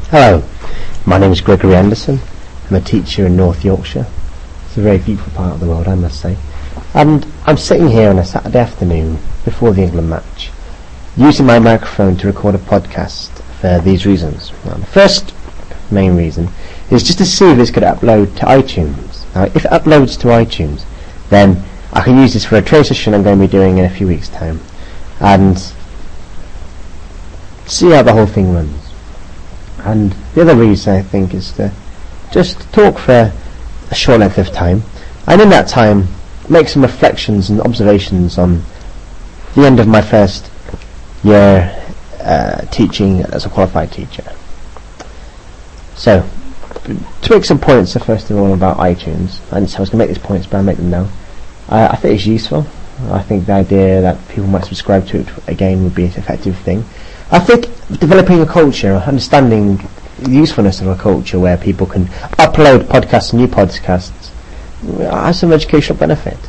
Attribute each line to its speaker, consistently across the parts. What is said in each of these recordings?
Speaker 1: Hello, my name is Gregory Anderson. I'm a teacher in North Yorkshire. It's a very beautiful part of the world, I must say. And I'm sitting here on a Saturday afternoon before the England match, using my microphone to record a podcast for these reasons. Now, the first main reason is just to see if this could upload to iTunes. Now, if it uploads to iTunes, then I can use this for a train session I'm going to be doing in a few weeks' time, and see how the whole thing runs. And the other reason, I think, is to just talk for a short length of time, and in that time make some reflections and observations on the end of my first year teaching as a qualified teacher. So, to make some points, first of all, about iTunes, and so I was going to make these points, but I'll make them now. I think it's useful. I think the idea that people might subscribe to it again would be an effective thing. I think developing a culture, understanding the usefulness of a culture where people can upload podcasts and new podcasts, has some educational benefit.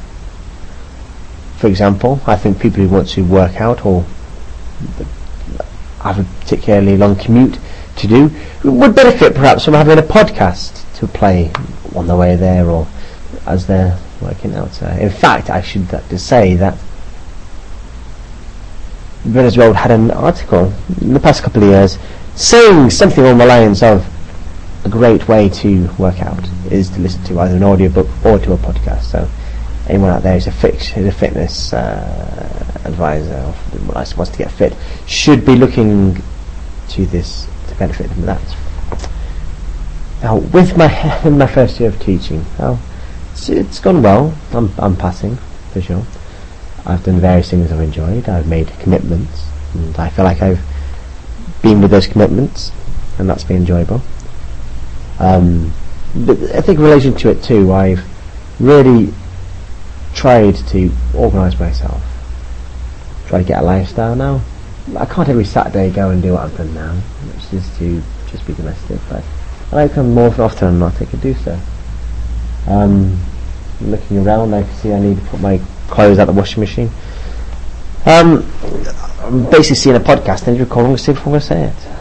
Speaker 1: For example, I think people who want to work out or have a particularly long commute to do would benefit perhaps from having a podcast to play on the way there or as they're working out. In fact, I should just say that British Road had an article in the past couple of years saying something along the lines of a great way to work out is to listen to either an audiobook or to a podcast. So anyone out there who's a fitness advisor or wants to get fit should be looking to this to benefit from that. Now, with my first year of teaching, it's gone well. I'm passing for sure. I've done various things I've enjoyed. I've made commitments, and I feel like I've been with those commitments, and that's been enjoyable. But I think in relation to it too, I've really tried to organise myself, try to get a lifestyle now. I can't every Saturday go and do what I've done now, which is to just be domestic, but I like to come more often than not I could do so. Looking around, I can see I need to put my clothes out the washing machine. I'm basically seeing a podcast and recording to see if I'm going to say it.